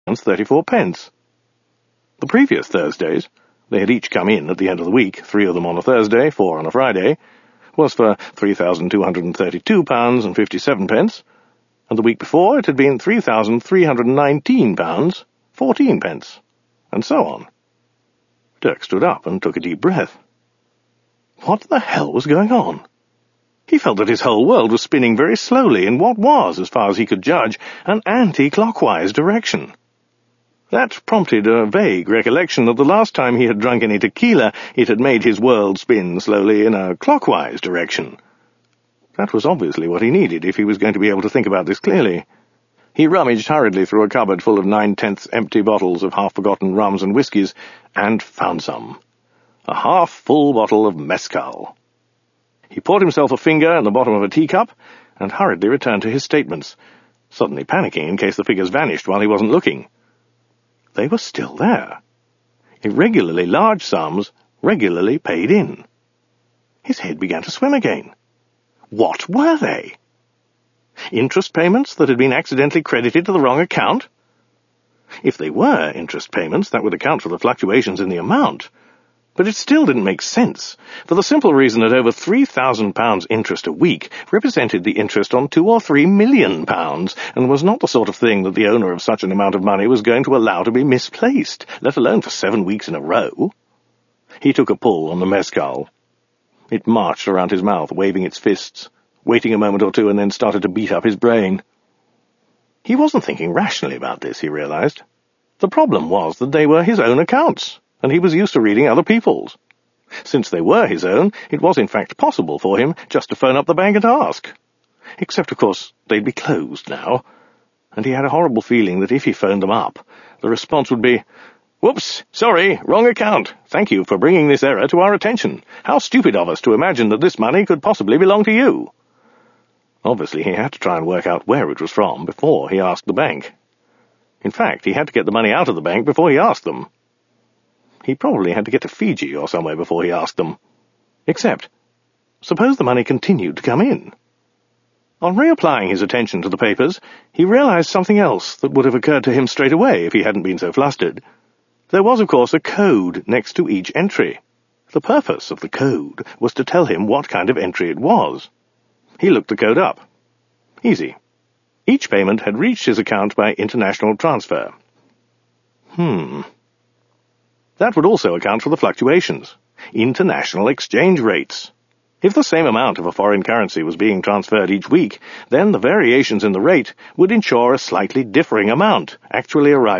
34 pence. The previous Thursdays, they had each come in at the end of the week, 3 of them on a Thursday, 4 on a Friday, was for £3,232 and 57 pence, and the week before it had been £3,319, 14 pence, and so on. Dirk stood up and took a deep breath. What the hell was going on? He felt that his whole world was spinning very slowly in what was, as far as he could judge, an anti-clockwise direction. That prompted a vague recollection that the last time he had drunk any tequila, it had made his world spin slowly in a clockwise direction. That was obviously what he needed if he was going to be able to think about this clearly. He rummaged hurriedly through a cupboard full of 9/10 empty bottles of half-forgotten rums and whiskies, and found some. A half-full bottle of mezcal. He poured himself a finger in the bottom of a teacup, and hurriedly returned to his statements, suddenly panicking in case the figures vanished while he wasn't looking. They were still there. Irregularly large sums, regularly paid in. His head began to swim again. What were they? Interest payments that had been accidentally credited to the wrong account? If they were interest payments, that would account for the fluctuations in the amount. But it still didn't make sense, for the simple reason that over £3,000 interest a week represented the interest on £2 or £3 million, and was not the sort of thing that the owner of such an amount of money was going to allow to be misplaced, let alone for 7 weeks in a row. He took a pull on the mezcal. It marched around his mouth, waving its fists, waiting a moment or two, and then started to beat up his brain. He wasn't thinking rationally about this, he realized. The problem was that they were his own accounts, and he was used to reading other people's. Since they were his own, it was in fact possible for him just to phone up the bank and ask. Except, of course, they'd be closed now, and he had a horrible feeling that if he phoned them up, the response would be, "Whoops, sorry, wrong account. Thank you for bringing this error to our attention. How stupid of us to imagine that this money could possibly belong to you." Obviously, he had to try and work out where it was from before he asked the bank. In fact, he had to get the money out of the bank before he asked them. He probably had to get to Fiji or somewhere before he asked them. Except, suppose the money continued to come in? On reapplying his attention to the papers, he realized something else that would have occurred to him straight away if he hadn't been so flustered. There was, of course, a code next to each entry. The purpose of the code was to tell him what kind of entry it was. He looked the code up. Easy. Each payment had reached his account by international transfer. That would also account for the fluctuations. International exchange rates. If the same amount of a foreign currency was being transferred each week, then the variations in the rate would ensure a slightly differing amount, actually arriving